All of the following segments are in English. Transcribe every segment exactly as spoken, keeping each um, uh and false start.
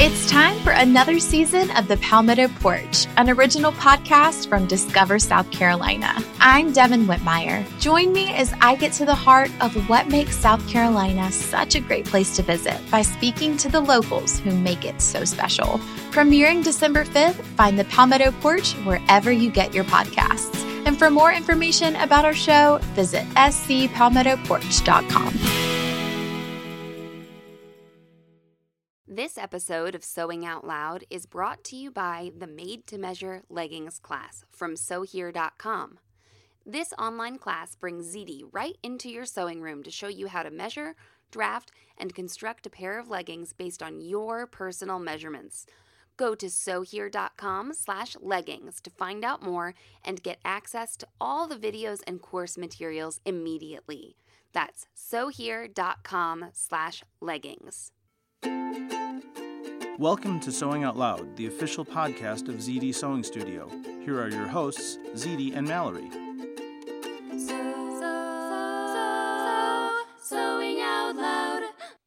It's time for another season of the Palmetto Porch, an original podcast from Discover South Carolina. I'm Devin Whitmire. Join me as I get to the heart of what makes South Carolina such a great place to visit by speaking to the locals who make it so special. Premiering December fifth, find the Palmetto Porch wherever you get your podcasts. And for more information about our show, visit s c palmetto porch dot com. This episode of Sewing Out Loud is brought to you by the Made to Measure Leggings class from sew here dot com. This online class brings Z D right into your sewing room to show you how to measure, draft, and construct a pair of leggings based on your personal measurements. Go to sew here dot com slash leggings to find out more and get access to all the videos and course materials immediately. That's sew here dot com slash leggings. Welcome to Sewing Out Loud, the official podcast of Z D Sewing Studio. Here are your hosts, Z D and Mallory. So, so, Sewing Out Loud.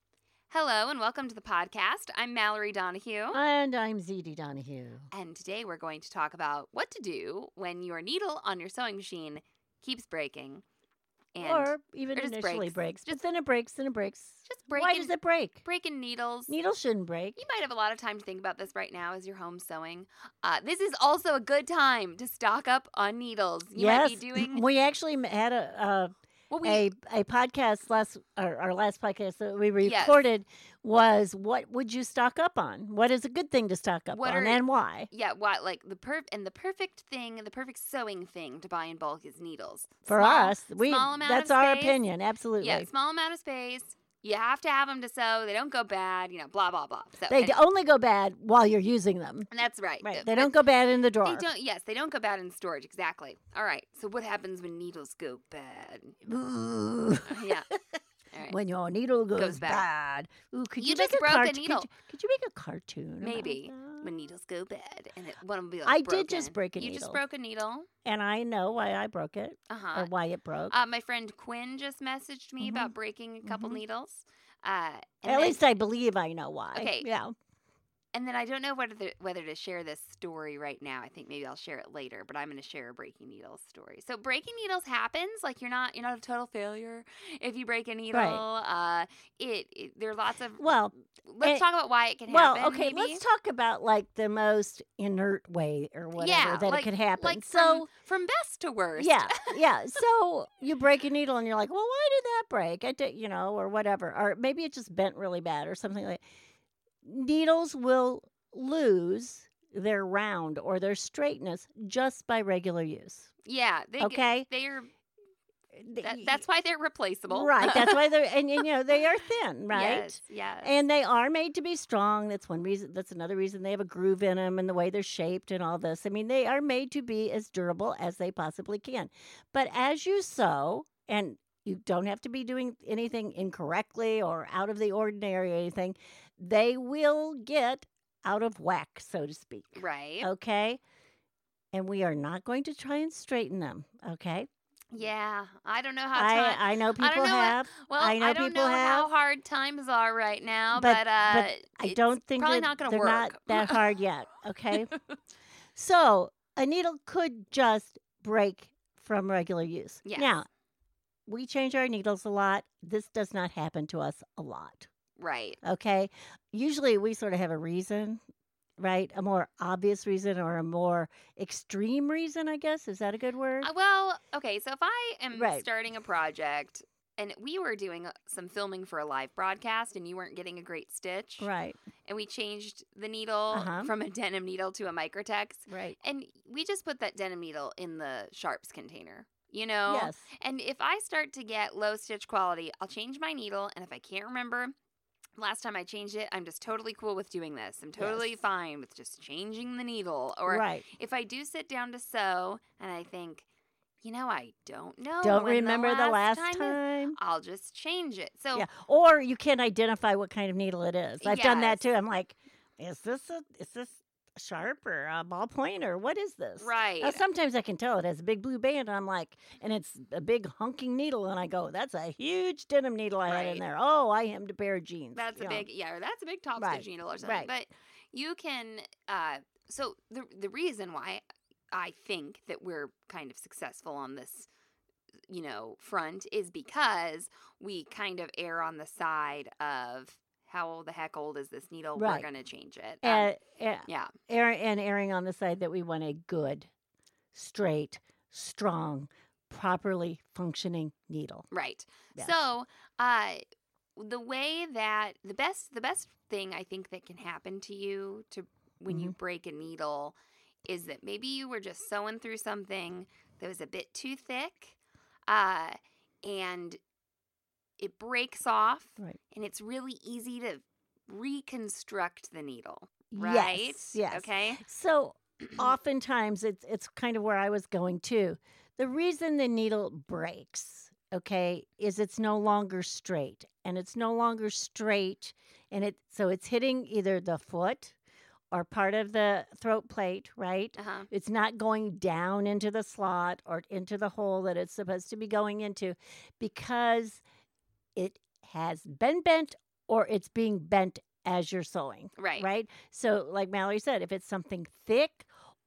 Hello and welcome to the podcast. I'm Mallory Donahue. And I'm Z D Donahue. And today we're going to talk about what to do when your needle on your sewing machine keeps breaking. And or even or just initially breaks. breaks. Just- But then it breaks, then it breaks. Just breaking, Why does it break? breaking needles. Needles shouldn't break. You might have a lot of time to think about this right now as you're home sewing. Uh, this is also a good time to stock up on needles. You yes. might be doing... We actually had a uh, Well, we, a a podcast last our, our last podcast that we Yes. recorded was what would you stock up on? What is a good thing to stock up What on are- and why? Yeah, what like the perf and the perfect thing, the perfect sewing thing to buy in bulk is needles. For Small- us, we small amount that's of our space. opinion. Absolutely. Yeah, small amount of space. You have to have them to sew. They don't go bad. You know, blah blah blah. So, They and, only go bad while you're using them. and that's right. Right. Uh, They but don't go bad in the drawer. They don't. Yes, they don't go bad in storage. Exactly. All right. So what happens when needles go bad? Ooh. Yeah. All right. When your needle goes, Goes bad. bad. Ooh, could You you, just make broke a cart- needle. Could you, could you make a cartoon? about Maybe that? when needles go bad, and it one will be like I broken. did just break a You needle. just broke a needle. And I know why I broke it Uh or huh. why it broke. Uh, my friend Quinn just messaged me Mhm. about breaking a couple Mhm. needles. Uh, and At then- least I believe I know why. Okay. Yeah. And then I don't know whether to, whether to share this story right now. I think maybe I'll share it later, but I'm going to share a breaking needles story. So breaking needles happens. Like you're not you're not a total failure if you break a needle. Uh, it, it there are lots of Well, let's and- talk about why it can well, happen. okay. maybe. Let's talk about like the most inert way or whatever yeah, that like, it could happen. Like so from, from best to worst. yeah, yeah. So you break a needle and you're like, well, why did that break? I did, you know, or whatever, or maybe it just bent really bad or something like. Needles will lose their round or their straightness just by regular use. Yeah. They, Okay. They are. Th- That, that's why they're replaceable. right. That's why they're and, and you know they are thin, right? Yes. Yes. And they are made to be strong. That's one reason. That's another reason they have a groove in them and the way they're shaped and all this. I mean, they are made to be as durable as they possibly can. But as you sew, and you don't have to be doing anything incorrectly or out of the ordinary or anything, they will get out of whack, so to speak. right. Okay? And we are not going to try and straighten them, okay? Yeah. I don't know how. I, time, I know I don't people know what- have. Well, I know don't people know how have. hard times are right now, But- but, uh, but I it's don't think probably they're, not going to they're work. not that hard yet, okay? So a needle could just break from regular use. Yes. Now, we change our needles a lot. This does not happen to us a lot, Right. okay? Usually we sort of have a reason, right? A more obvious reason or a more extreme reason, I guess. Is that a good word? Uh, well, okay. So if I am Right. starting a project and we were doing uh, some filming for a live broadcast and you weren't getting a great stitch, Right, and we changed the needle Uh-huh. from a denim needle to a Microtex, right. and we just put that denim needle in the sharps container. You know? Yes. And if I start to get low stitch quality, I'll change my needle. And if I can't remember last time I changed it, I'm just totally cool with doing this. I'm totally Yes. fine with just changing the needle. Or Right. if I do sit down to sew and I think, you know, I don't know. Don't when remember the last time, is," time. I'll just change it. So Yeah. Or you can't identify what kind of needle it is. I've done that Yes. too. I'm like, is this a is this sharp or a ballpoint or what is this? Right. Now, sometimes I can tell it has a big blue band. And I'm like, and it's a big hunking needle, and I go, that's a huge denim needle I had Right. in there. Oh, I hemmed a pair of jeans. That's a you know. big, yeah, or that's a big top Right. stitch needle or something. Right. But you can, uh, so the the reason why I think that we're kind of successful on this, you know, front is because we kind of err on the side of how the heck old is this needle? Right. We're going to change it. Um, And, and, yeah. err- and erring on the side that we want a good, straight, strong, properly functioning needle. Right. Yes. So, uh, the way that the best the best thing I think that can happen to you to when you break a needle is that maybe you were just sewing through something that was a bit too thick, uh, and it breaks off, Right. and it's really easy to reconstruct the needle. Right? Yes. Yes. Okay. So oftentimes it's it's kind of where I was going to. The reason the needle breaks, okay, is it's no longer straight. And it's no longer straight and it so it's hitting either the foot or part of the throat plate, right? Uh-huh. It's not going down into the slot or into the hole that it's supposed to be going into because it has been bent or it's being bent as you're sewing. Right. Right? So, like Mallory said, if it's something thick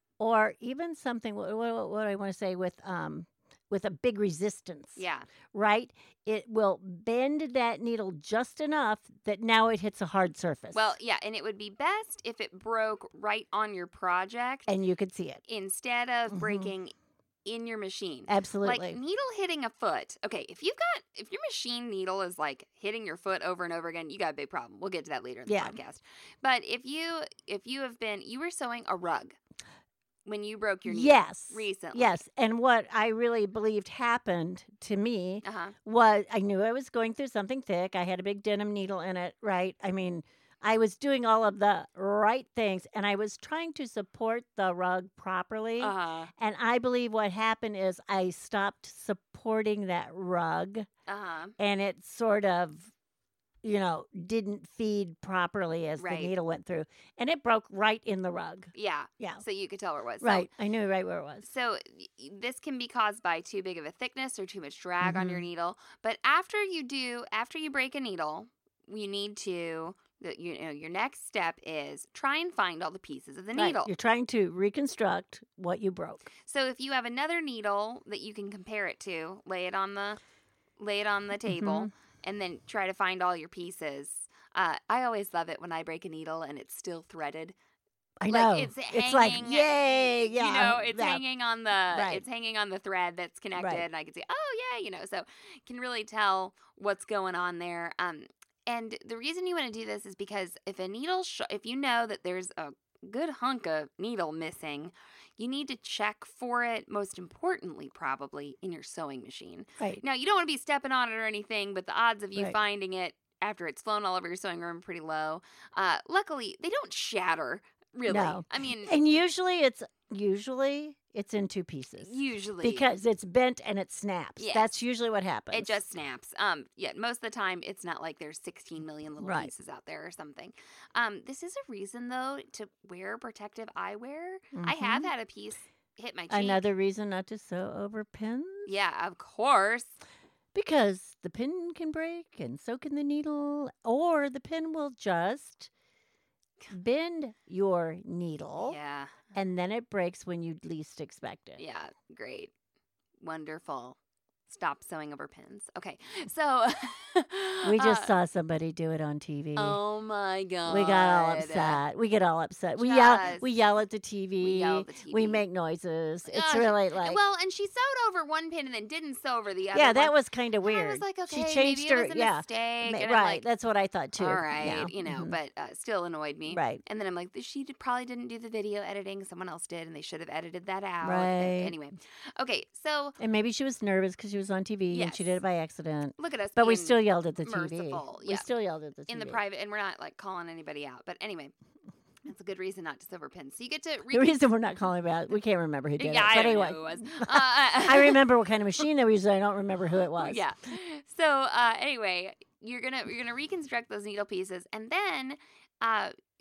or even something, what, what, what do I want to say, with um, with a big resistance, Yeah. right? It will bend that needle just enough that now it hits a hard surface. Well, yeah, and it would be best if it broke right on your project and you could see it. instead of Mhm. breaking in your machine. Absolutely. Like needle hitting a foot. Okay, if you've got if your machine needle is like hitting your foot over and over again, you got a big problem. We'll get to that later in the Yeah. podcast. But if you if you have been you were sewing a rug when you broke your needle Yes. recently. Yes. And what I really believed happened to me Uh-huh. was I knew I was going through something thick. I had a big denim needle in it, right? I mean, I was doing all of the right things and I was trying to support the rug properly. Uh-huh. And I believe what happened is I stopped supporting that rug Uh-huh. and it sort of, you know, didn't feed properly as Right. the needle went through. And it broke right in the rug. Yeah. Yeah. So you could tell where it was. So- Right. I knew right where it was. So y- y- this can be caused by too big of a thickness or too much drag on your Mhm. needle. But after you do, after you break a needle, you need to, the, you know, your next step is try and find all the pieces of the Right. needle. You're trying to reconstruct what you broke. So if you have another needle that you can compare it to, lay it on the, lay it on the table, Mhm. and then try to find all your pieces. Uh, I always love it when I break a needle and it's still threaded. I Like, know. it's It's like, hanging- yay. Yeah. You know, it's yeah. hanging on the Right. it's hanging on the thread that's connected, Right. and I can see, oh yeah, you know, so can really tell what's going on there. Um, and the reason you want to do this is because if a needle, sh- if you know that there's a good hunk of needle missing, you need to check for it. Most importantly, probably in your sewing machine. Right. Now, you don't want to be stepping on it or anything, but the odds of you Right. finding it after it's flown all over your sewing room are pretty low. Uh, luckily, they don't shatter. Really, No. I mean, And usually it's usually it's in two pieces. usually Because it's bent and it snaps. Yes. That's usually what happens. it just snaps. Um, yeah, most of the time it's not like there's sixteen million little Right. pieces out there or something. Um, this is a reason though to wear protective eyewear. I have Mhm. had a piece hit my cheek. Another reason not to sew over pins. Yeah, of course. Because the pin can break and so can the needle, or the pin will just bend your needle Yeah, and then it breaks when you least expect it. yeah, great, wonderful. Stop sewing over pins. Okay, so We just uh, saw somebody do it on T V. Oh my god, We got all upset. We get all upset. We yell. Just- We yell at the T V. We yell at the T V. We make noises. It's Gosh. really like. Well, and she sewed over one pin and then didn't sew over the other. yeah, that one. was kind of And weird. I was like, okay, she changed maybe her. it was a yeah, mistake. Ma- and I'm right. like, That's what I thought too. all right, Yeah. you know, mhm. but uh, still annoyed me. right. And then I'm like, she did, probably didn't do the video editing. Someone else did, and they should have edited that out. Right. Anyway, okay, so And maybe she was nervous because she was on T V and she did Yes. it by accident. look at us. But we being still yelled at the T V. merciful, We yeah. still yelled at the T V. in the private, and we're not like calling anybody out. But anyway, that's a good reason not to sew over pins. So you get to The re- reason we're not calling about, we can't remember who did yeah, it. I But don't anyway, know who it was. Uh, I remember what kind of machine they were using. I don't remember who it was. Yeah. So uh, anyway, you're gonna you're gonna reconstruct those needle pieces, and then uh,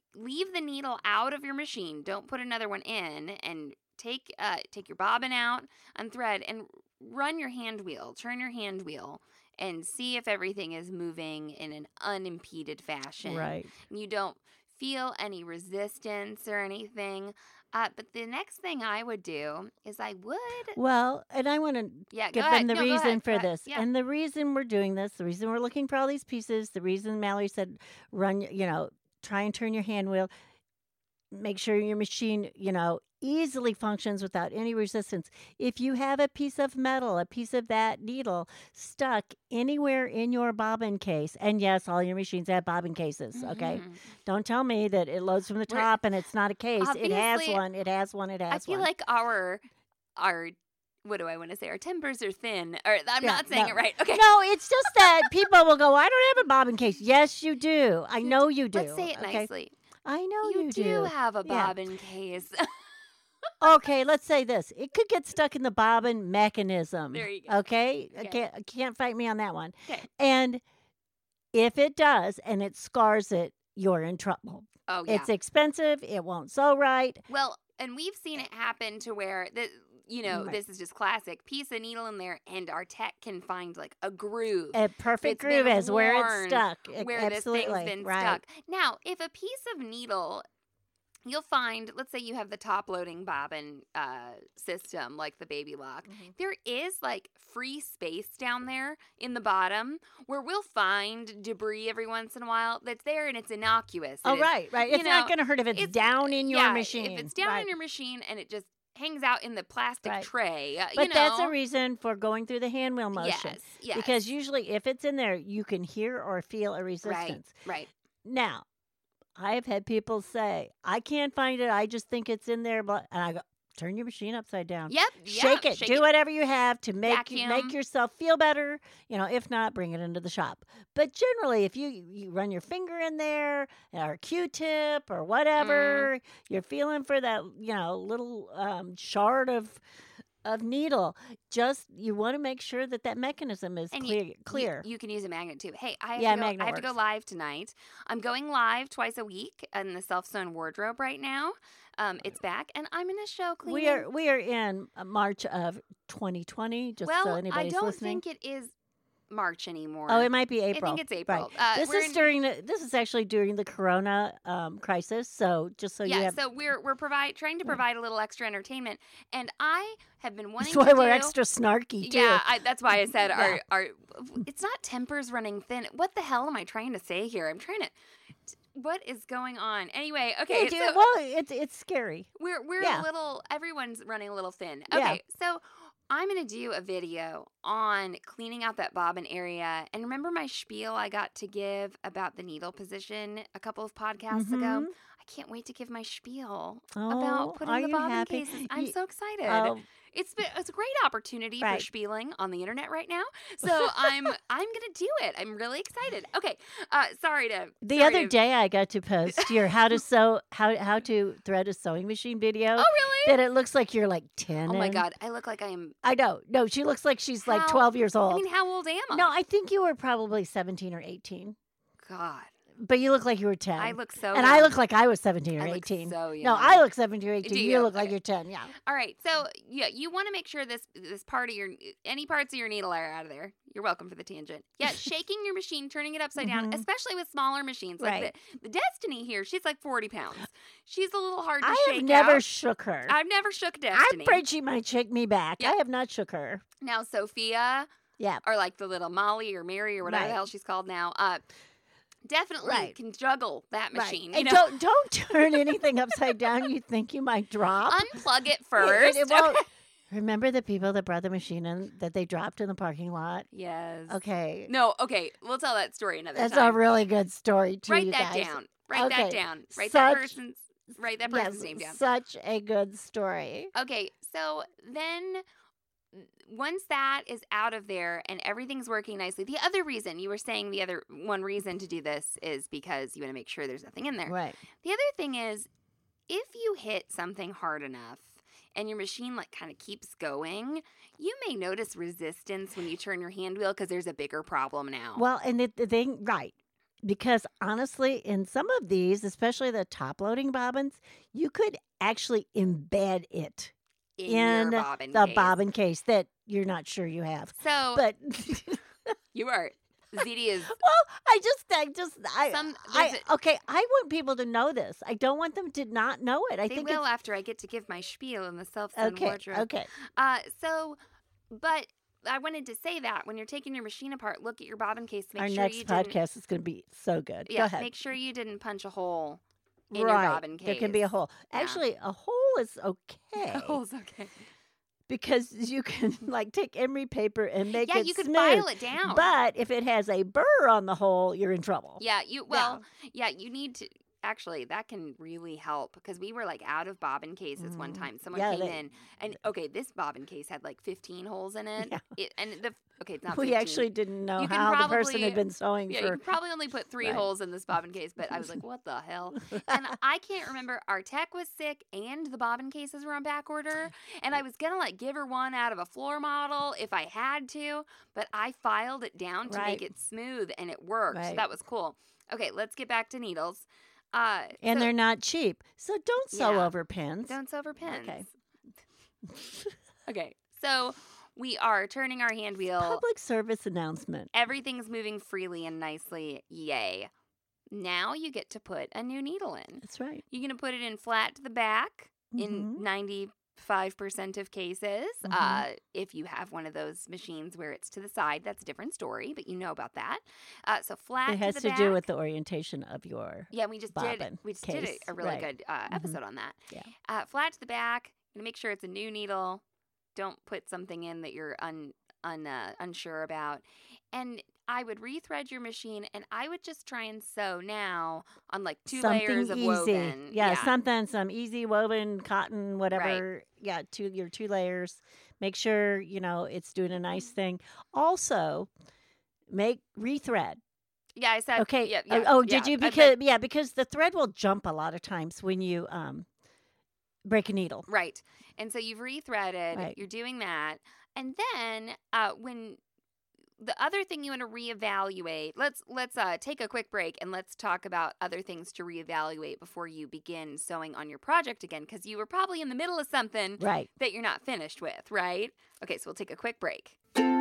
leave the needle out of your machine. Don't put another one in, and take uh, take your bobbin out, unthread, and run your hand wheel. Turn your hand wheel and see if everything is moving in an unimpeded fashion. Right. And you don't feel any resistance or anything. Uh, but the next thing I would do is I would. Well, and I want to Yeah, give go them ahead. the No, go reason ahead. for Go ahead. this. Yeah. And the reason we're doing this, the reason we're looking for all these pieces, the reason Mallory said run, you know, try and turn your hand wheel, make sure your machine, you know, easily functions without any resistance. If you have a piece of metal, a piece of that needle stuck anywhere in your bobbin case, and yes, all your machines have bobbin cases, okay? Mhm. Don't tell me that it loads from the We're- top and it's not a case. It has Obviously, one. It has one. It has I feel one. like our our what do I want to say? Our tempers are thin. Or I'm Yeah, not saying no. it right. Okay. No, it's just that people will go, I don't have a bobbin case. Yes, you do. I know you do. Let's say it okay? nicely. I know You, you, do have a Yeah. bobbin case. Okay, let's say this. It could get stuck in the bobbin mechanism. There you go. Okay? I Okay. can't can't fight me on that one. Okay. And if it does and it scars it, you're in trouble. Oh yeah. It's expensive. It won't sew right. Well, and we've seen it happen to where the you know, Right. this is just classic. Piece of needle in there, and our tech can find like a groove. A perfect It's been groove is where it's worn, stuck. E- where Absolutely. this thing's been right. stuck. Now, if a piece of needle, you'll find, let's say you have the top loading bobbin uh, system, like the Baby Lock, Mhm. there is like free space down there in the bottom where we'll find debris every once in a while that's there and it's innocuous. Oh, and it's- right, right. you It's not know, going to hurt if it's, it's- down in your yeah, machine. If it's down right. in your machine and it just hangs out in the plastic Right. tray, uh, But you know. that's a reason for going through the hand wheel motion. Yes, yes. Because usually if it's in there, you can hear or feel a resistance. Right, right. Now, I have had people say, I can't find it. I just think it's in there. But and I go, turn your machine upside down. Yep. Shake yeah, it. Do whatever you have to make you, make Vacuum. yourself feel better. You know, if not, bring it into the shop. But generally, if you you run your finger in there or a Q-tip or whatever, Mm. you're feeling for that, you know, little um, shard of of needle. Just you want to make sure that that mechanism is And clear. you, clear. You, you can use a magnet too. Hey, I have, Yeah, to, go, magnet I have to go works. live tonight. I'm going live twice a week in the self-sewn wardrobe right now. Um, it's back, and I'm in a show cleaning. we are we are in uh, March of twenty twenty. Just well, so I anybody's don't listening. think it is March anymore. Oh, it might be I April. think it's April. Right. Uh, this we're is in- during the. This is actually during the Corona um, crisis. So just so yeah, you have. so we're we're provide trying to Yeah. provide a little extra entertainment, and I have been wanting That's why to we're do. extra snarky too. Yeah, I, that's why I said Yeah. our our. It's not tempers running thin. What the hell am I trying to say here? I'm trying to. What is going on? Anyway, okay. Yeah, dude, so well, it's it's scary. we're we're yeah. a little. Everyone's running a little thin. Yeah. Okay, so I'm gonna do a video on cleaning out that bobbin area. And remember my spiel I got to give about the needle position a couple of podcasts ago. Mhm. I can't wait to give my spiel Oh, about putting are the you bobbin happy? cases. I'm You- so excited. Oh, It's been, it's a great opportunity Right. for spieling on the internet right now. So I'm I'm gonna do it. I'm really excited. Okay. Uh, sorry to the sorry other to- day I got to post your how to sew how how to thread a sewing machine video. Oh really? That it looks like you're like ten. Oh my in. god! I look like I am. I know. No, she looks like she's like How- twelve years old. I mean, how old am I? no, I think you were probably seventeen or eighteen. God, But you look like you were ten. I look so. and young. I look like I was seventeen or I look eighteen. so young. No, I look seventeen or eighteen. Do You? you? look like Okay. you're ten. Yeah. All right, so yeah, you want to make sure this this part of your any parts of your needle are out of there. You're welcome for the tangent. Yeah, shaking your machine, turning it upside down, Mhm. especially with smaller machines. Like Right. the, the Destiny here, she's like forty pounds. She's a little hard to I shake have never out. shook her. I've never shook I'm Destiny. afraid she might shake me back. Yeah. I have not shook her. Now Sophia, Yeah. or like the little Molly or Mary or whatever Right. the hell she's called now, uh, definitely Right. can juggle that machine. Right. You And know, don't don't turn anything upside down. You think you might drop. unplug it It- first. it won't- Remember the people that brought the machine in that they dropped in the parking lot? yes. Okay. No. Okay. We'll tell that story another That's time. a really good story too. Write you that guys. down. Write that Okay. down. Write that Such- person's. Write that Yes, person's name down. such a good story. Okay, so then once that is out of there and everything's working nicely, the other reason you were saying the other one reason to do this is because you want to make sure there's nothing in there. Right. The other thing is if you hit something hard enough and your machine like kind of keeps going, you may notice resistance when you turn your hand wheel because there's a bigger problem now. Well, and the, the thing, right. Because honestly, in some of these, especially the top loading bobbins, you could actually embed it In, in your bobbin the case. bobbin case that you're not sure you have. So But you are. Z D is. well, I just, I just, I, Some- I, there's a- okay, I want people to know this. I don't want them to not know it. I They think will it's after I get to give my spiel in the self-sun okay. wardrobe. Okay. Uh, so, but I wanted to say that when you're taking your machine apart, look at your bobbin case. Make Our sure next you didn't. podcast is going to be so good. Yeah, Go ahead. make sure you didn't punch a hole in right. your bobbin case. There can be a hole. Yeah. Actually, a hole is okay. A hole's okay. Because you can like take emery paper and make Yeah, it you could smooth. file it down. But if it has a burr on the hole, you're in trouble. Yeah, you well, yeah, you need to actually that can really help because we were like out of bobbin cases one Mhm. time. Someone Yeah, came they- in and okay, this bobbin case had like fifteen holes in it. Yeah. it and the okay, it's not We fifteen. actually didn't know You can how the person probably- had been sewing Yeah, you for. could probably only put three Right. holes in this bobbin case, but I was like, what the hell? And I can't remember. Our tech was sick and the bobbin cases were on back order. And I was going to like give her one out of a floor model if I had to, but I filed it down to Right. make it smooth and it worked. So Right. that was cool. Okay, let's get back to needles. Uh, And so they're not cheap. So don't sew Yeah. over pins. don't sew over pins. Okay. Okay, so we are turning our hand wheel. Public service announcement. Everything's moving freely and nicely. Yay. Now you get to put a new needle in. That's right. You're going to put it in flat to the back Mhm. in ninety-five percent of cases. Mhm. Uh, if you have one of those machines where it's to the side, that's a different story, but you know about that. Uh, so flat It has to to the do back. with the orientation of your. Yeah, we just did bobbin we just did case, a, a really right. good uh, Mhm. episode on that. Yeah. Uh, flat to the back. Gonna make sure it's a new needle. Don't put something in that you're un, un uh, unsure about. And I would rethread your machine, and I would just try and sew now on like two something layers of easy. woven. Yeah, something, some easy woven cotton, Right. whatever. Yeah, two your two layers. Make sure you know it's doing a nice thing. Also, make rethread. Yeah, I said. Okay. Yeah, Oh, yeah, oh, yeah. did you? I said- Because yeah, because the thread will jump a lot of times when you um break a needle. right, and so you've rethreaded. Right. You're doing that, and then uh, when the other thing you want to reevaluate, let's let's uh, take a quick break and let's talk about other things to reevaluate before you begin sewing on your project again, because you were probably in the middle of something Right. that you're not finished with, right? Okay, so we'll take a quick break.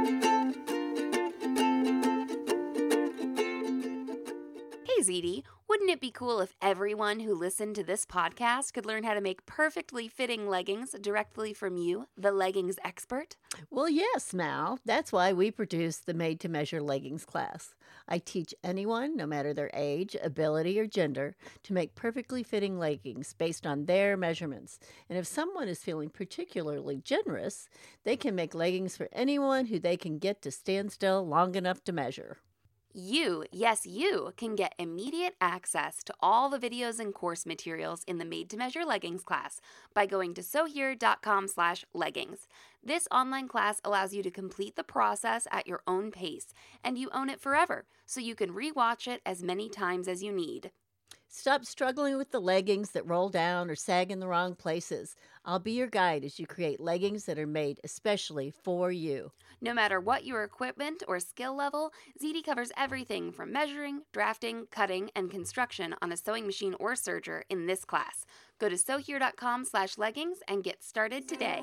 Hey, Z D, wouldn't it be cool if everyone who listened to this podcast could learn how to make perfectly fitting leggings directly from you, the leggings expert? Well, yes, Mal. That's why we produce the Made to Measure Leggings class. I teach anyone, no matter their age, ability, or gender, to make perfectly fitting leggings based on their measurements. And if someone is feeling particularly generous, they can make leggings for anyone who they can get to stand still long enough to measure. You, yes, you, can get immediate access to all the videos and course materials in the Made to Measure Leggings class by going to sewhere.com slash leggings. This online class allows you to complete the process at your own pace, and you own it forever, so you can rewatch it as many times as you need. Stop struggling with the leggings that roll down or sag in the wrong places. I'll be your guide as you create leggings that are made especially for you. No matter what your equipment or skill level, Z D covers everything from measuring, drafting, cutting, and construction on a sewing machine or serger in this class. Go to sewhere.com slash leggings and get started today.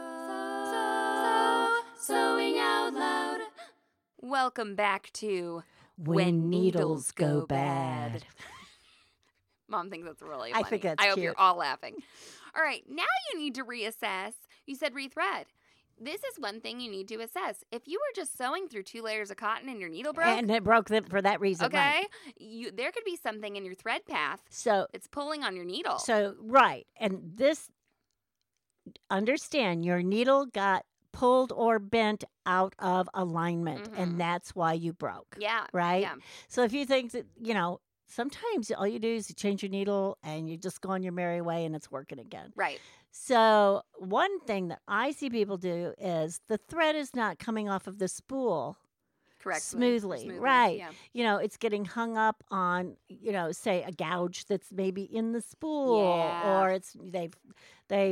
Sewing out loud. Welcome back to When Needles Go Bad. Mom thinks that's really I funny. think that's I hope cute. you're all laughing. All right, now you need to reassess. You said rethread. This is one thing you need to assess. If you were just sewing through two layers of cotton and your needle broke, And it broke them for that reason. okay, right. you there could be something in your thread path So that's pulling on your needle. So, right. And this, understand your needle got pulled or bent out of alignment, Mhm. and that's why you broke. yeah, Right? yeah, So, if you think that, you know, sometimes all you do is you change your needle and you just go on your merry way and it's working again. right. So, one thing that I see people do is the thread is not coming off of the spool. Correct. Smoothly, right. You know, it's getting hung up on, you know, say a gouge that's maybe in the spool, Yeah. or it's they've they've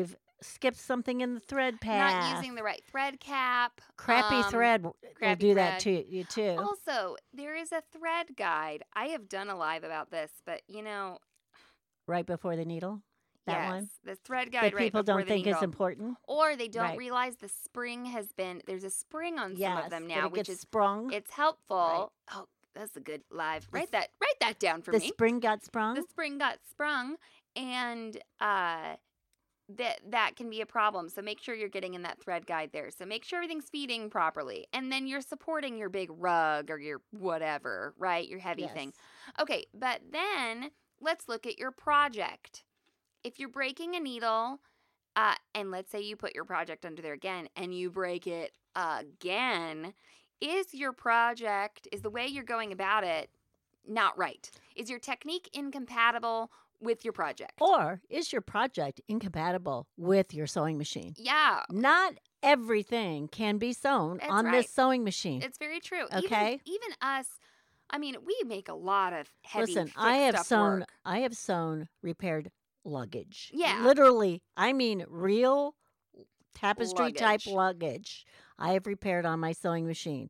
skip something in the thread path. Not using the right thread cap. Crappy um, thread will crappy do that thread. to you too. Also, there is a thread guide. I have done a live about this, but you know, Right before the needle. That yes, one the thread that guide right people before don't the think needle. is important. Or they don't Right. realize the spring has been, there's a spring on Yes, some of them that now, it which gets is, sprung. it's helpful. Oh, that's a good live. Write that, write that down for the me. spring got sprung. The spring got sprung, and uh, that that can be a problem. So make sure you're getting in that thread guide there. So make sure everything's feeding properly, and then you're supporting your big rug or your whatever, right? Your heavy Yes. thing. Okay, but then let's look at your project. If you're breaking a needle, uh, and let's say you put your project under there again, and you break it again, is your project, is the way you're going about it not right? Is your technique incompatible with your project? Or is your project incompatible with your sewing machine? Yeah, Not everything can be sewn That's on right. this sewing machine. it's very true. Okay. Even, even us, I mean, we make a lot of heavy, Listen, thick I have stuff sewn work. I have sewn repaired luggage. Yeah. Literally, I mean real tapestry type Luggage. luggage. I have repaired on my sewing machine.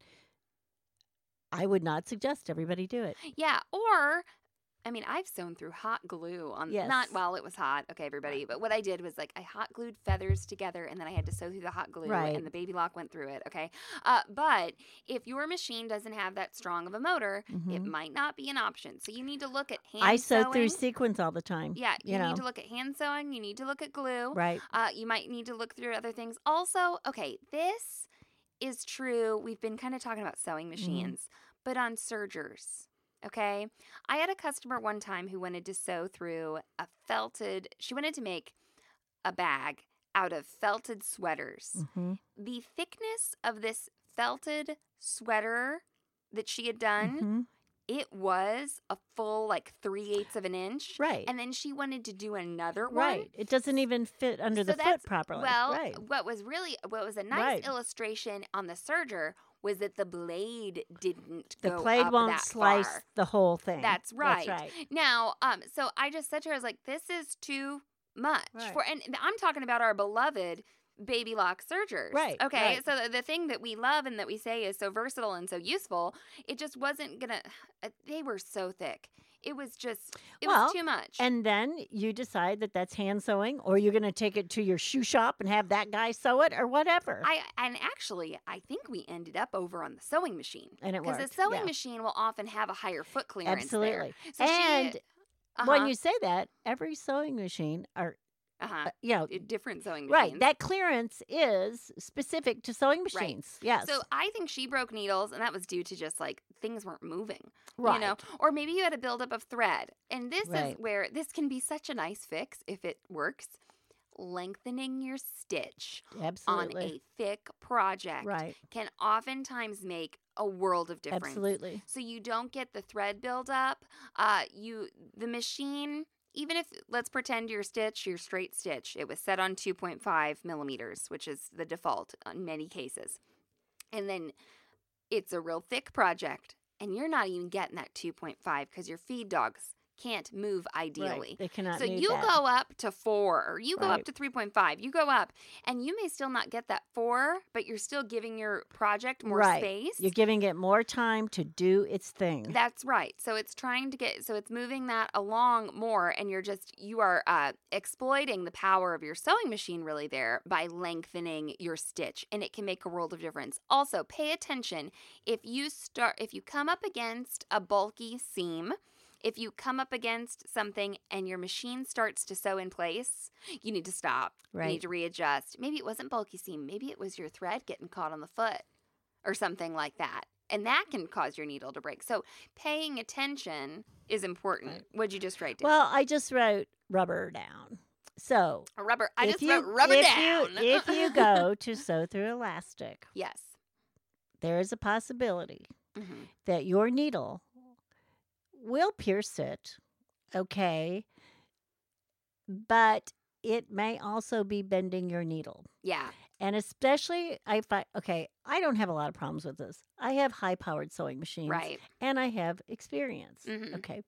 I would not suggest everybody do it. Yeah, or I mean, I've sewn through hot glue on Yes. not while it was hot, okay, everybody. But what I did was like I hot glued feathers together, and then I had to sew through the hot glue, Right. and the baby lock went through it. Okay, uh, but if your machine doesn't have that strong of a motor, it Mhm. might not be an option. So you need to look at hand I sew sewing. through sequins all the time. Yeah, you, you know. need to look at hand sewing. You need to look at glue. Right. Uh, you might need to look through other things. Also, okay, this is true. We've been kind of talking about sewing machines, but on sergers, okay? I had a customer one time who wanted to sew through a felted, she wanted to make a bag out of felted sweaters. hmm The thickness of this felted sweater that she had done, hmm it was a full like three eighths of an inch. Right. And then she wanted to do another one. Right. It doesn't even fit under So the foot that's- properly. Well, right. what was really what was a nice Right. illustration on the serger was that the blade didn't The go blade up won't that slice far. the whole thing. That's right. That's right. Now, um, so I just said to her, I was like, "This is too much Right. for," and I'm talking about our beloved Baby Lock sergers. Right, Okay. right. So the, the thing that we love and that we say is so versatile and so useful, it just wasn't gonna. Uh, they were so thick. It was just. It Well, was too much. And then you decide that that's hand sewing, or you're going to take it to your shoe shop and have that guy sew it, or whatever. I and actually, I think we ended up over on the sewing machine. and it Because worked. the sewing yeah. machine will often have a higher foot clearance there. Absolutely. So and she, when uh-huh, you say that, every sewing machine are, uh-huh, uh, you know, different sewing machines. right. That clearance is specific to sewing machines. Yes. So I think she broke needles, and that was due to just like things weren't moving, right. you know, or maybe you had a buildup of thread. And this is Right. where this can be such a nice fix if it works. Lengthening your stitch Absolutely. on a thick project right. can oftentimes make a world of difference. Absolutely. So you don't get the thread buildup. Uh, you the machine. Even if, let's pretend your stitch, your straight stitch, it was set on two point five millimeters, which is the default in many cases. And then it's a real thick project, and you're not even getting that two point five because your feed dogs can't move ideally. Right. They cannot So need you that. go up to four, or you go up Right. to three point five. You go up, and you may still not get that four, but you're still giving your project more Right. space. You're giving it more time to do its thing. That's right. So it's trying to get, so it's moving that along more, and you're just, you are uh, exploiting the power of your sewing machine really there by lengthening your stitch, and it can make a world of difference. Also, pay attention if you start, if you come up against a bulky seam, if you come up against something and your machine starts to sew in place, you need to stop. You Right. need to readjust. Maybe it wasn't bulky seam. Maybe it was your thread getting caught on the foot or something like that. And that can cause your needle to break. So paying attention is important. Right. What'd you just write down? Well, I just wrote rubber down. So A rubber. I if just you, wrote rubber if down. You, if you go to sew through elastic, Yes. there is a possibility hmm that your needle will pierce it, okay, but it may also be bending your needle. Yeah. And especially, I find, okay, I don't have a lot of problems with this. I have high powered sewing machines. Right. And I have experience. Mhm. Okay.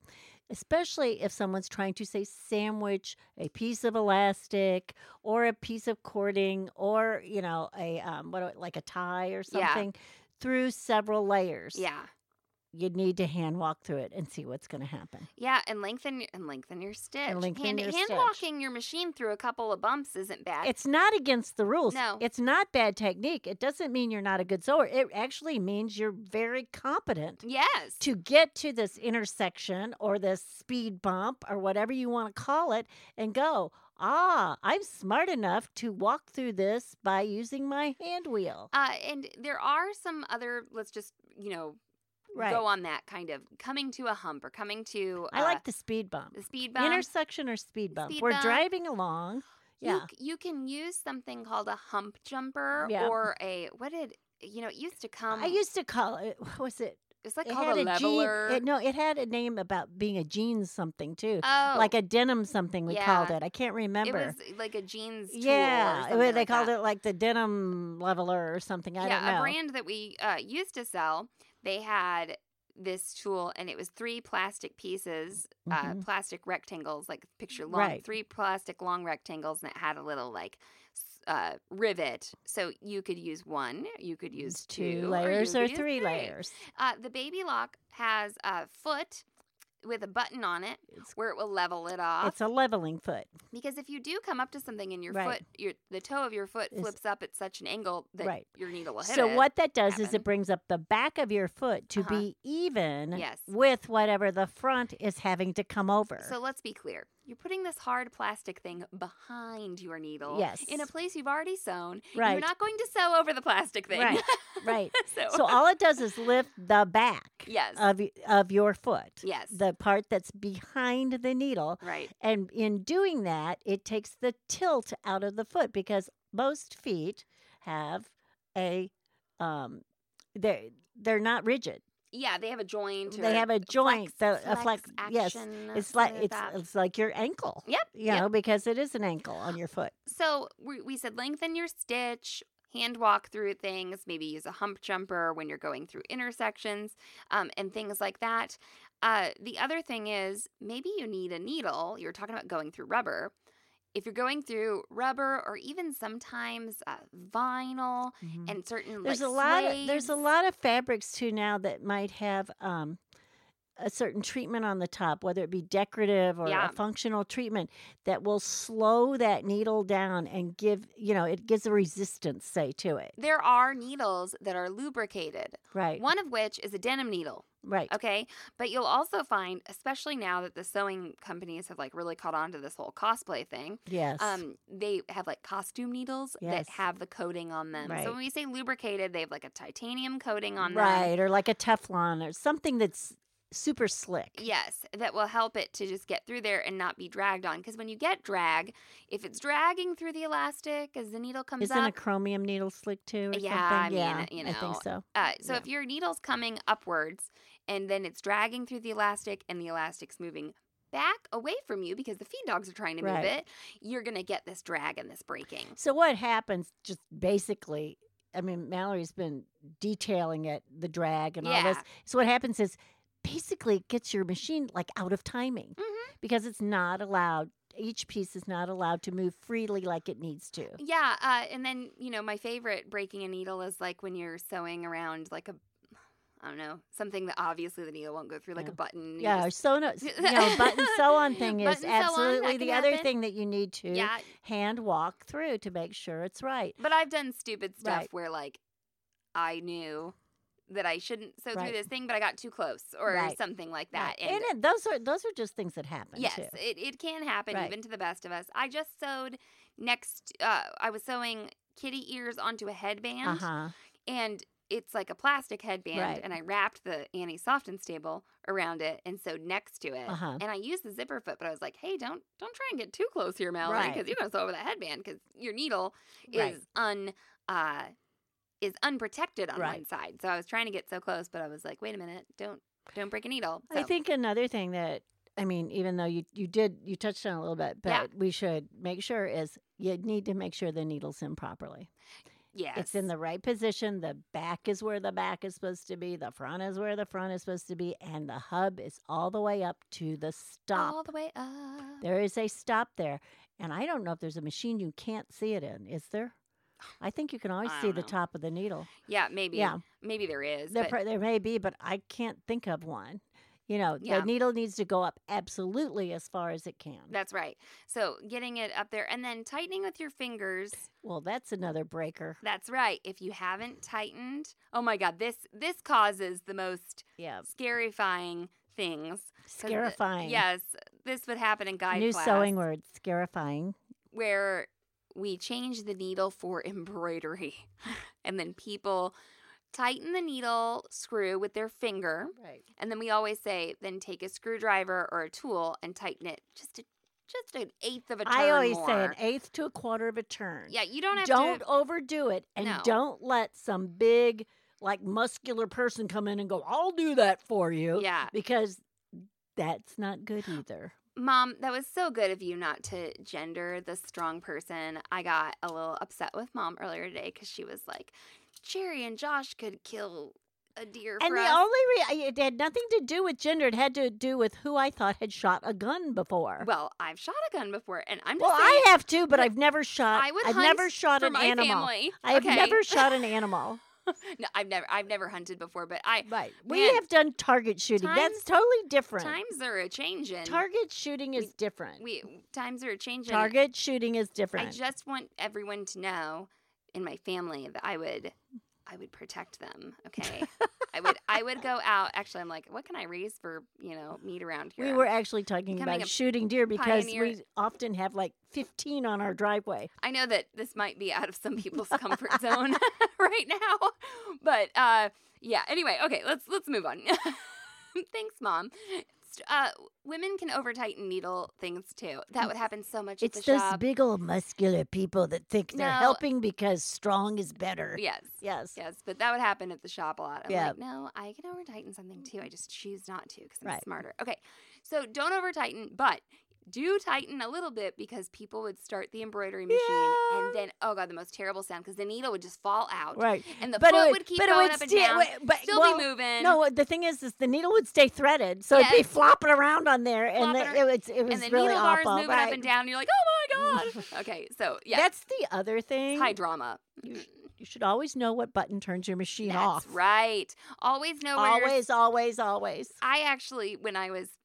especially if someone's trying to, say, sandwich a piece of elastic or a piece of cording or, you know, a um, what do- like a tie or Yeah. something through several layers. Yeah. You need to hand walk through it and see what's going to happen. Yeah, and lengthen and lengthen your stitch. lengthen hand your hand stitch. walking your machine through a couple of bumps isn't bad. It's not against the rules. No. It's not bad technique. It doesn't mean you're not a good sewer. It actually means you're very competent yes. to get to this intersection or this speed bump or whatever you want to call it and go, ah, I'm smart enough to walk through this by using my hand wheel. Uh, and there are some other. Let's just you know Right. go on that kind of coming to a hump or coming to. I uh, like the speed bump. the speed bump. Intersection or speed bump. Speed We're bump. driving along. You, Yeah. c- you can use something called a hump jumper Yeah. or a what did you know? It used to come. I used to call it, what was it? It's like It called had a a jean. leveler. It, no, it had a name about being a jeans something too. oh, Like a denim something we called Yeah. it. I can't it remember. was like a jeans tool. Yeah, or it something was- they like called that. it like the denim leveler or something. I yeah, don't know. a brand that we uh, used to sell. They had this tool, and it was three plastic pieces, uh, Mhm. plastic rectangles, like picture long, Right. three plastic long rectangles, and it had a little like s- uh, rivet. So you could use one, you could use It's two, two or layers you or, could use three layers. Uh, the Baby Lock has a foot with a button on it It's, where it will level it off. it's a leveling foot. Because if you do come up to something and your Right. foot, your the toe of your foot Is- flips up at such an angle that Right. your needle will hit So it. what that does is happen. it brings up the back of your foot to Uh-huh. be even Yes. with whatever the front is having to come over. So let's be clear. You're putting this hard plastic thing behind your needle Yes. in a place you've already sewn. and Right. You're not going to sew over the plastic thing. Right. Right. so, So all it does is lift the back yes. of y- of your foot. yes. The part that's behind the needle. right. And in doing that, it takes the tilt out of the foot because most feet have a um they're they're not rigid. Yeah, they have a joint. They or have a joint, Flex, the- a flex- yes, action, It's something like it's that. it's like your ankle. Yep. You yep. know, because it is an ankle on your foot. So we, we said lengthen your stitch, hand walk through things, maybe use a hump jumper when you're going through intersections, um, and things like that. Uh, the other thing is maybe you need a needle. You're talking about going through rubber. If you're going through rubber or even sometimes uh, vinyl Mhm. and certain There's like a lot of there's a suedes. lot of fabrics too now that might have um a certain treatment on the top, whether it be decorative or Yeah. a functional treatment that will slow that needle down and give, you know, it gives a resistance, say, to it. There are needles that are lubricated, Right. one of which is a denim needle. Right. Okay. But you'll also find, especially now that the sewing companies have like really caught on to this whole cosplay thing, Yes. um, they have like costume needles Yes. that have the coating on them. Right. So when we say lubricated, they have like a titanium coating on them. right. Or like a Teflon or something that's super slick. Yes, that will help it to just get through there and not be dragged on. Because when you get drag, if it's dragging through the elastic as the needle comes Isn't a up, chromium needle slick too? Or Yeah, something? I mean, yeah, you I think know, so. Uh, so Yeah. if your needle's coming upwards and then it's dragging through the elastic and the elastic's moving back away from you because the feed dogs are trying to move Right. it, you're going to get this drag and this breaking. So what happens just basically, I mean, Mallory's been detailing it, the drag and all this. Yeah. So what happens is basically it gets your machine like out of timing Mhm. because it's not allowed, each piece is not allowed to move freely like it needs to. Yeah, uh, and then, you know, my favorite breaking a needle is like when you're sewing around like a, I don't know, something that obviously the needle won't go through, like Yeah. a button. You Yeah, or just- sew no, you know, button sew on thing is Button sew-on, that absolutely can the other happen. thing that you need to yeah, hand walk through to make sure it's right. but I've done stupid stuff Right. where like I knew that I shouldn't sew Right. through this thing, but I got too close or Right. something like that. Right. And, it, those are those are just things that happen Yes, too. it, it can happen Right. even to the best of us. I just sewed next, uh, I was sewing kitty ears onto a headband, Uh-huh. and it's like a plastic headband, Right. and I wrapped the Annie Soft and Stable around it and sewed next to it. Uh-huh. And I used the zipper foot, but I was like, hey, don't don't try and get too close here, Mallory, Right. because you're going to sew over that headband because your needle Right. is un... Uh, is unprotected on one Right. side. So I was trying to get so close, but I was like, wait a minute, don't don't break a needle. I So- think another thing that I mean, even though you you did you touched on it a little bit, but Yeah. we should make sure is you need to make sure the needle's in properly. Yes. It's in the right position. The back is where the back is supposed to be. The front is where the front is supposed to be. And the hub is all the way up to the stop. All the way up. There is a stop there. And I don't know if there's a machine you can't see it in. Is there? I think you can always I see don't the know. top of the needle. Yeah, maybe. Yeah. Maybe there is. There, but pr- there may be, but I can't think of one. You know, Yeah. the needle needs to go up absolutely as far as it can. that's right. So getting it up there and then tightening with your fingers. Well, that's another breaker. That's right. If you haven't tightened, oh my God, this this causes the most Yeah. scarifying things. 'Cause the- Scarifying. Yes, this would happen in guide New class sewing word, scarifying. where we change the needle for embroidery, and then people tighten the needle screw with their finger, Right. and then we always say, then take a screwdriver or a tool and tighten it just a, just an eighth of a turn I always more. say an eighth to a quarter of a turn. Yeah, you don't have Don't to. overdo it, and No. don't let some big, like muscular person come in and go, "I'll do that for you," Yeah. because that's not good either. Mom, that was so good of you not to gender the strong person. I got a little upset with Mom earlier today because she was like, Cherry and Josh could kill a deer And for the us. only re- it had nothing to do with gender; it had to do with who I thought had shot a gun before. Well, I've shot a gun before, and I'm just Well, saying, I have too, but but I've never shot. I would I've hunt never shot for an my animal. family. I have okay? never shot an animal. No, I've never, I've never hunted before, but I Right. We Man, have done target shooting. times- That's totally different. times are a changing. Target shooting is We- different. We times are a changing. Target shooting is I different. just want everyone to know in my family that I would I would protect them, okay? I would I would go out. Actually, I'm like, what can I raise for, you know, meat around here? We were actually talking becoming about a shooting deer because pioneer. we often have like fifteen on our driveway. I know that this might be out of some people's comfort zone right now. But uh yeah, anyway, okay, let's let's move on. Thanks, Mom. Uh, women can over tighten needle things too. That would happen so much It's at the those shop. big old muscular people that think they're No. helping because strong is better. Yes. Yes. Yes, but that would happen at the shop a lot. I'm Yeah. like, no, I can over tighten something too. I just choose not to because I'm Right. smarter. Okay, so don't over tighten, but do tighten a little bit because people would start the embroidery machine Yeah. and then, oh God, the most terrible sound because the needle would just fall out. Right. And the But it foot would- would keep but it going would up and stay- down, wait, but- still well, be moving. No, the thing is, is the needle would stay threaded, so it'd be Yes. flopping around on there, and Flopping the, ar- it was it was and the really needle bars awful. moving right? up and down. And you're like, oh my God. Okay, so yeah, That's the other thing. it's high drama. You, sh- you should always know what button turns your machine That's off. right. Always know where you're Always, always, always. I actually, when I was,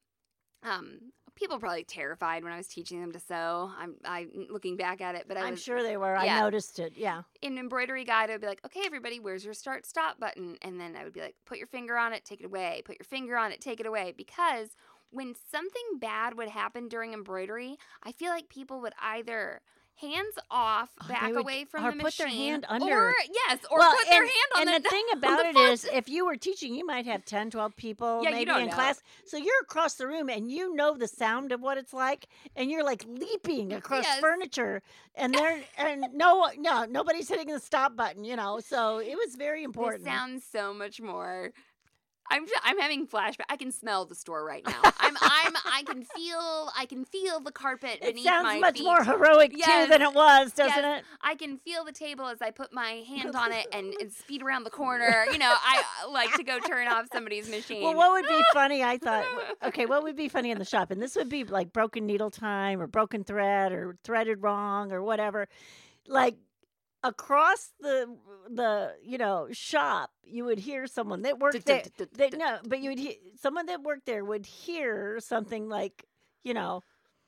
um, people were probably terrified when I was teaching them to sew. I'm, I looking back at it, but I I'm was sure they were. I yeah. noticed it. Yeah. in embroidery guide. I would be like, okay, everybody, where's your start stop button? And then I would be like, put your finger on it, take it away. Put your finger on it, take it away. Because when something bad would happen during embroidery, I feel like people would either hands off, Oh, they back would- away from or the put their machine, hand under. or yes, or well, put and, their hand on and the, the thing on about the it foot. is, if you were teaching, you might have ten, twelve people Yeah, you maybe don't in know. class. So you're across the room and you know the sound of what it's like, and you're like leaping across Yes. furniture, and there and no, no, nobody's hitting the stop button. You know, so it was very important. This sounds so much more. I'm just, I'm having flashback. I can smell the store right now. I'm I'm I can feel I can feel the carpet it beneath sounds my much feet. more heroic Yes. too than it was, doesn't Yes. it? I can feel the table as I put my hand on it and, and speed around the corner. You know, I uh, like to go turn off somebody's machine. Well, what would be funny, I thought, okay, what would be funny in the shop? And this would be like broken needle time or broken thread or threaded wrong or whatever. Like across the, the you know, shop, you would hear someone that worked there. They, no, but you would hear, someone that worked there would hear something like, you know,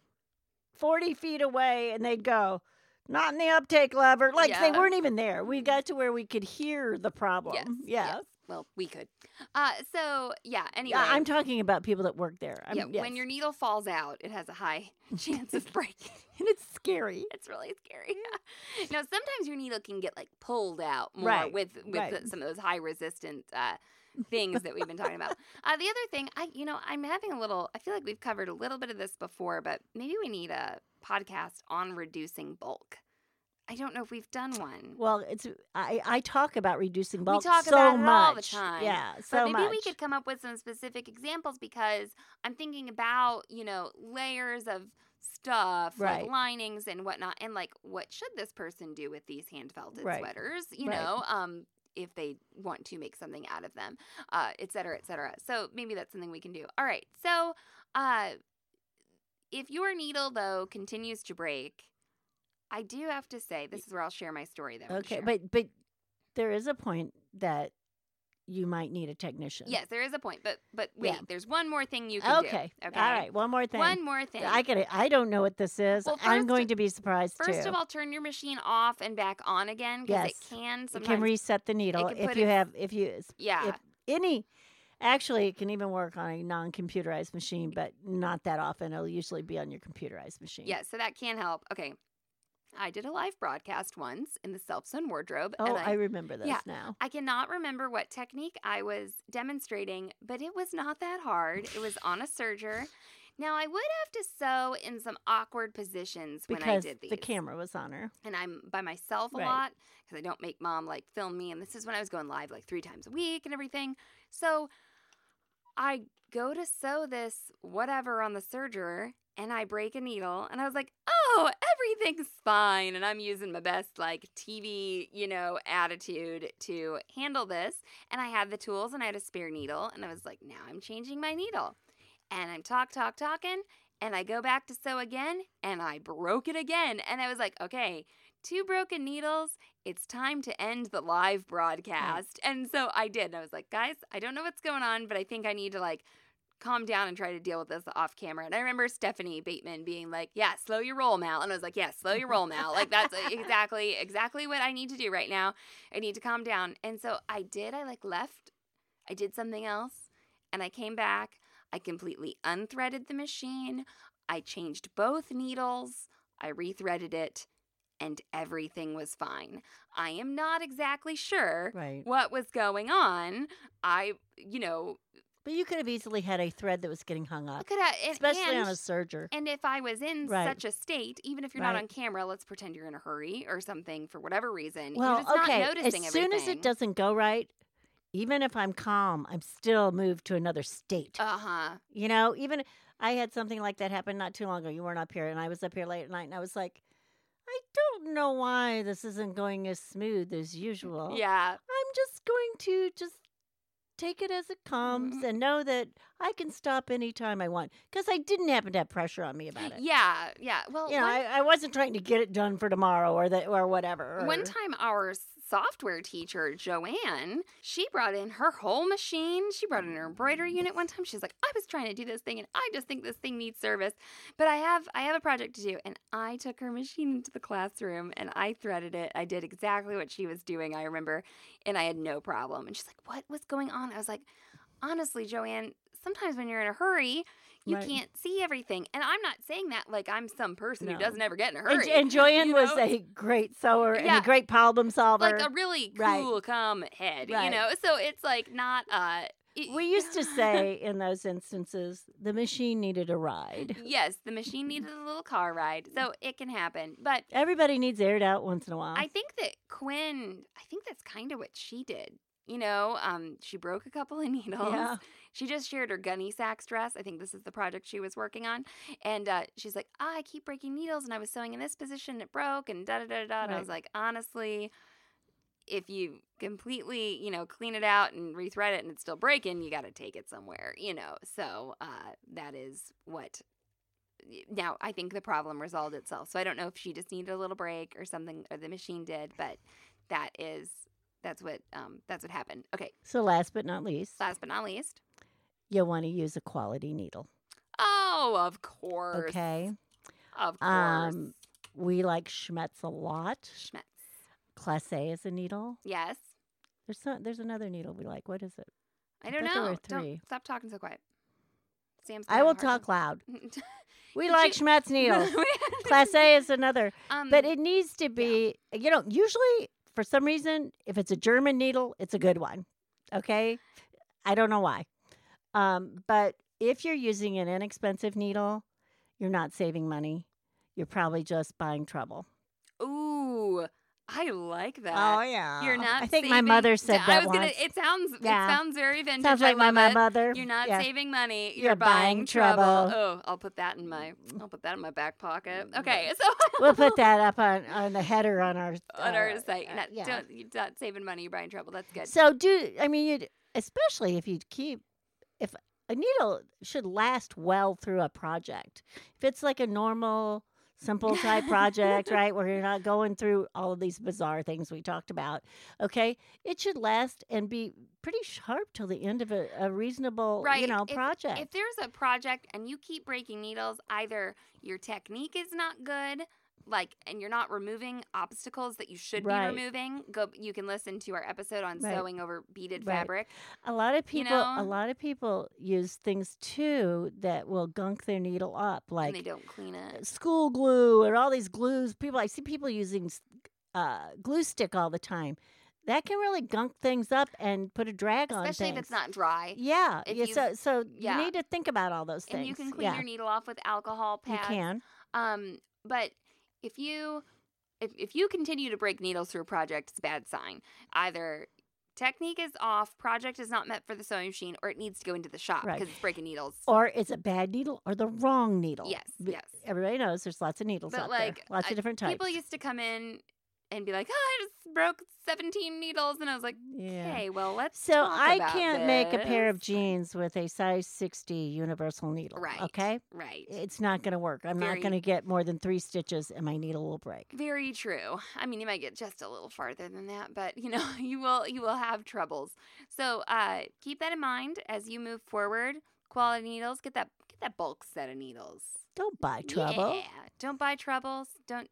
forty feet away and they'd go, not in the uptake lever. Like they Yeah. weren't even there. We got to where we could hear the problem. Yes, Yeah. yes. Well, we could. Uh, so yeah. Anyway, Yeah, I'm talking about people that work there. I'm, yeah. yes. When your needle falls out, it has a high chance of breaking. And it's scary. It's really scary. Now, sometimes your needle can get like pulled out more Right, with with right. the, some of those high resistant uh, things that we've been talking about. Uh, the other thing, I you know, I'm having a little. I feel like we've covered a little bit of this before, but maybe we need a podcast on reducing bulk. I don't know if we've done one. Well, it's I, I talk about reducing bulk talk so about it much. all the time. Yeah, But so maybe much. we could come up with some specific examples because I'm thinking about, you know, layers of stuff, Right. like linings and whatnot. And like, what should this person do with these hand felted Right. sweaters? You Right. know, um, if they want to make something out of them, uh, et cetera, et cetera. So maybe that's something we can do. All right. So, uh, if your needle though continues to break, I do have to say, this is where I'll share my story though. Okay, but but there is a point that you might need a technician. Yes, there is a point, but but wait, Yeah. there's one more thing you can Okay. do. Okay. All right. One more thing. One more thing. I get it. I don't know what this is. Well, I'm first- going to be surprised First too. of all, turn your machine off and back on again because Yes. it can it sometimes. can reset the needle can if put you it- have if you yeah. if any. Actually, it can even work on a non-computerized machine, but not that often. It'll usually be on your computerized machine. Yeah, so that can help. Okay. I did a live broadcast once in the self-sewn wardrobe. Oh, and I, remember this yeah. now. I cannot remember what technique I was demonstrating, but it was not that hard. It was on a serger. Now, I would have to sew in some awkward positions when I Because did these. the camera was on her. And I'm by myself a Right. lot because I don't make mom like film me. And this is when I was going live like three times a week and everything. So I go to sew this whatever on the serger and I break a needle and I was like, oh, everything's fine. And I'm using my best like T V, you know, attitude to handle this. And I had the tools and I had a spare needle. And I was like, now I'm changing my needle. And I'm talk, talk, talking. And I go back to sew again and I broke it again. And I was like, okay, two broken needles. It's time to end the live broadcast. Right. And so I did. And I was like, guys, I don't know what's going on, but I think I need to like calm down and try to deal with this off camera. And I remember Stephanie Bateman being like, yeah, slow your roll, Mal. And I was like, yeah, slow your roll, Mal. Like that's exactly, exactly what I need to do right now. I need to calm down. And so I did. I like left. I did something else and I came back. I completely unthreaded the machine. I changed both needles. I rethreaded it. And everything was fine. I am not exactly sure Right. what was going on. I, you know, But you could have easily had a thread that was getting hung I up, could have, and, especially and, on a serger. and if I was in Right. such a state, even if you're not Right. on camera, let's pretend you're in a hurry or something for whatever reason. Well, you're just okay. not noticing As soon everything. as it doesn't go right, even if I'm calm, I'm still moved to another state. Uh huh. You know, even I had something like that happen not too long ago. You weren't up here, and I was up here late at night, and I was like, I don't know why this isn't going as smooth as usual. Yeah. I'm just going to just take it as it comes Mhm. and know that I can stop anytime I want. Because I didn't happen to have pressure on me about it. Yeah. Yeah. Well, You know, one, I, I wasn't trying to get it done for tomorrow or that or whatever. one or- time our software teacher, Joanne, she brought in her whole machine. She brought in her embroidery unit one time. She's like, I was trying to do this thing and I just think this thing needs service. But I have I have a project to do. And I took her machine into the classroom and I threaded it. I did exactly what she was doing, I remember. And I had no problem. And she's like, what was going on? I was like, honestly, Joanne, sometimes when you're in a hurry, you Right. can't see everything. And I'm not saying that like I'm some person No. who doesn't ever get in a And, hurry. and Joanne you was know? a great sewer and Yeah. a great problem solver. like a really Right. cool, calm head, you Right. know? So it's like not, uh, it- we used to say in those instances, the machine needed a ride. yes, the machine needed a little car ride. So it can happen. But Everybody needs aired out once in a while. I think that Quinn, I think that's kind of what she did. You know, um, she broke a couple of needles. Yeah. She just shared her gunny sacks dress. I think this is the project she was working on. And uh, she's like, oh, I keep breaking needles and I was sewing in this position, it broke and da da da da. And I Right. was like, honestly, if you completely, you know, clean it out and rethread it and it's still breaking, you got to take it somewhere, you know. So uh, that is what. Now, I think the problem resolved itself. So I don't know if she just needed a little break or something, or the machine did, but that is, that's what, um, that's what happened. Okay. So last but not least, Last but not least. you'll want to use a quality needle. Oh, of course. Okay. Of course. Um, we like Schmetz a lot. Schmetz. Class A is a needle. Yes. There's some, there's another needle we like. What is it? I don't thought there know. were three. Don't stop talking so quiet. Sam's I will talk loud. We Did like you- Schmetz needles. Class A is another. um, But it needs to be, you know, usually for some reason, if it's a German needle, it's a good one. Okay? I don't know why. Um, but if you're using an inexpensive needle, you're not saving money. You're probably just buying trouble. ooh, I like that. Oh yeah. You're not I think my saving- mother said I that was gonna. once. It sounds. Yeah. It sounds very vintage. Sounds I like my, love my it. mother. You're not Yeah. saving money. You're, You're buying trouble. Oh, I'll put that in my. I'll put that in my back pocket. Okay, so We'll put that up on, on the header on our on uh, our site. uh, Not, yeah. don't, you're not saving money. You're buying trouble. That's good. So do I mean you especially if you keep if a needle should last well through a project. If it's like a normal simple type project, right, where you're not going through all of these bizarre things we talked about, okay, it should last and be pretty sharp till the end of a, a reasonable, Right. you know, If- project. If there's a project and you keep breaking needles, either your technique is not good, like, and you're not removing obstacles that you should Right. be removing. Go. You can listen to our episode on Right. sewing over beaded Right. fabric. a lot of you people, know? a lot of people use things too that will gunk their needle up, and like they don't clean it. school glue or all these glues. People, I see people using uh, glue stick all the time. That can really gunk things up and put a drag on Especially things. if it's not dry. Yeah, if yeah. you've- So, so yeah. you need to think about all those things. And you can clean yeah, your needle off with alcohol you pads. can. Um, but if you if if you continue to break needles through a project, it's a bad sign. Either technique is off, project is not meant for the sewing machine, or it needs to go into the shop Right. because it's breaking needles. Or it's a bad needle or the wrong needle. Yes, B- yes. Everybody knows there's lots of needles But out like there. Lots I- of different types. people used to come in and be like, "Oh, I just broke seventeen needles," and I was like, yeah. "Okay, well, let's." So talk I about can't make a pair of this." jeans with a size sixty universal needle. Right. Okay. Right. It's not going to work. I'm Very- not going to get more than three stitches and my needle will break. Very true. I mean, you might get just a little farther than that, but you know, you will you will have troubles. So uh, keep that in mind as you move forward. Quality needles. Get that get that bulk set of needles. Don't buy trouble. Yeah. Don't buy troubles. Don't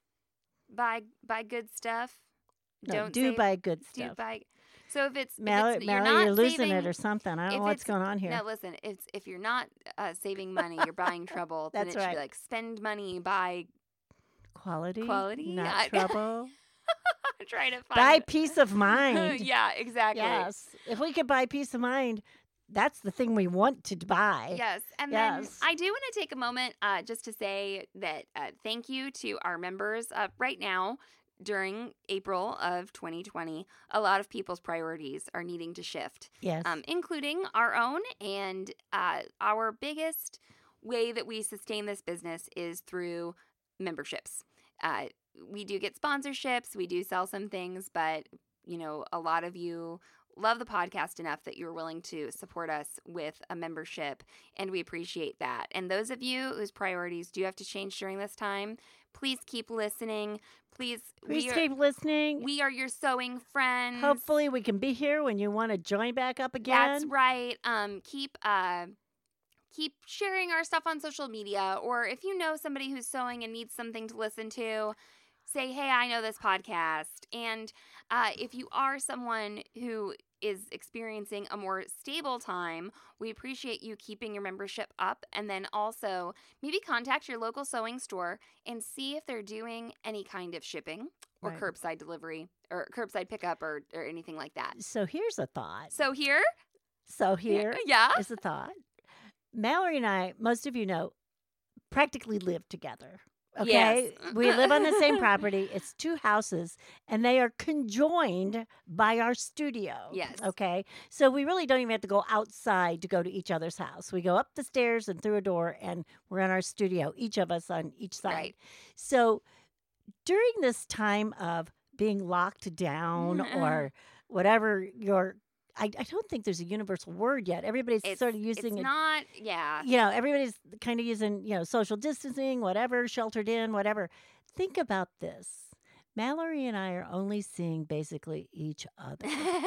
buy buy good stuff. No, Don't do save- buy good do stuff. buy. So if it's, if Mallory, it's you're Mallory, not you're losing saving, it or something. I don't if know what's it's- going on here. No, listen. If if you're not uh, saving money, you're buying trouble. then That's it should right. be like spend money, buy. Quality, Quality? not I- trouble. Try to find. Buy peace of mind. yeah, exactly. Yes. If we could buy peace of mind, that's the thing we want to buy. Yes, and then Yes. I do want to take a moment uh, just to say that uh, thank you to our members. Uh, right now, during April of twenty twenty, a lot of people's priorities are needing to shift, Yes. um, including our own. And uh, our biggest way that we sustain this business is through memberships. Uh, we do get sponsorships, we do sell some things, but you know, a lot of you love the podcast enough that you're willing to support us with a membership, and we appreciate that. And those of you whose priorities do have to change during this time, please keep listening. Please, Please we are, keep listening. we are your sewing friends. Hopefully, we can be here when you want to join back up again. That's right. Um, keep uh, keep sharing our stuff on social media, or if you know somebody who's sewing and needs something to listen to, say, hey, I know this podcast. And uh, if you are someone who is experiencing a more stable time, we appreciate you keeping your membership up. And then also maybe contact your local sewing store and see if they're doing any kind of shipping or Right. curbside delivery or curbside pickup or, or anything like that. So here's a thought. So here, So here yeah. is a thought. Mallory and I, most of you know, practically live together. Okay, Yes. we live on the same property. It's two houses, and they are conjoined by our studio. Yes. Okay, so we really don't even have to go outside to go to each other's house. We go up the stairs and through a door, and we're in our studio, each of us on each side. Right. So during this time of being locked down Mm-mm. or whatever your I, I don't think there's a universal word yet. Everybody's It's, sort of using it's it. not, yeah. You know, everybody's kind of using, you know, social distancing, whatever, sheltered in, whatever. Think about this. Mallory and I are only seeing basically each other.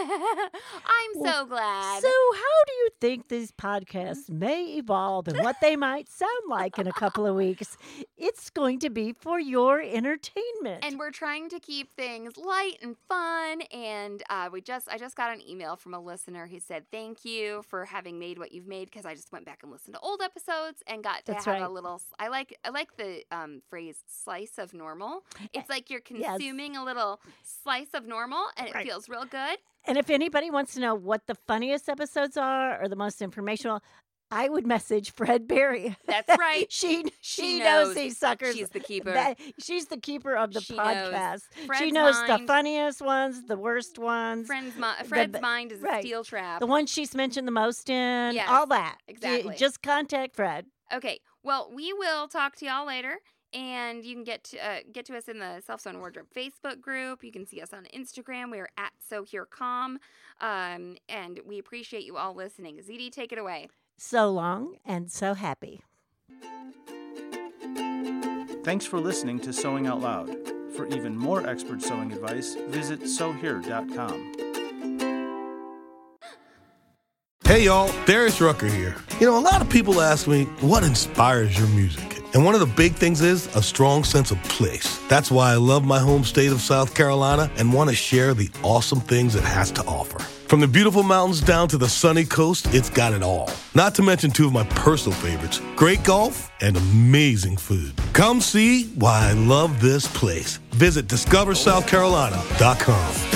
I'm Well, so glad. So, how do you think these podcasts may evolve and what they might sound like in a couple of weeks? It's going to be for your entertainment. And we're trying to keep things light and fun. And uh, we just, I just got an email from a listener who said, "Thank you for having made what you've made." Because I just went back and listened to old episodes and got to That's have a right. little. I like, I like the um, phrase "slice of normal." It's like you're Yes. consuming a little slice of normal, and it Right. feels real good. And if anybody wants to know what the funniest episodes are or the most informational, I would message Fred Berry. That's right. she, She she knows, knows these suckers. she's the keeper. That- she's the keeper of the She podcast. knows Fred's She knows the mind. funniest ones, the worst ones, Friend's mi- Fred's the- mind is right. a steel trap. the ones she's mentioned the most in, Yes, all that. You- exactly. just contact Fred. Okay, well, we will talk to y'all later, and you can get to uh, get to us in the Self Sewn Wardrobe Facebook group. You can see us on Instagram. We are at So Here Com, um, and we appreciate you all listening. Z D, take it away. So long and so happy. Thanks for listening to Sewing Out Loud. For even more expert sewing advice, visit sew here dot com. Hey y'all, Darius Rucker here. You know, a lot of people ask me, what inspires your music? And one of the big things is a strong sense of place. That's why I love my home state of South Carolina and want to share the awesome things it has to offer. From the beautiful mountains down to the sunny coast, it's got it all. Not to mention two of my personal favorites, great golf and amazing food. Come see why I love this place. Visit discover south carolina dot com.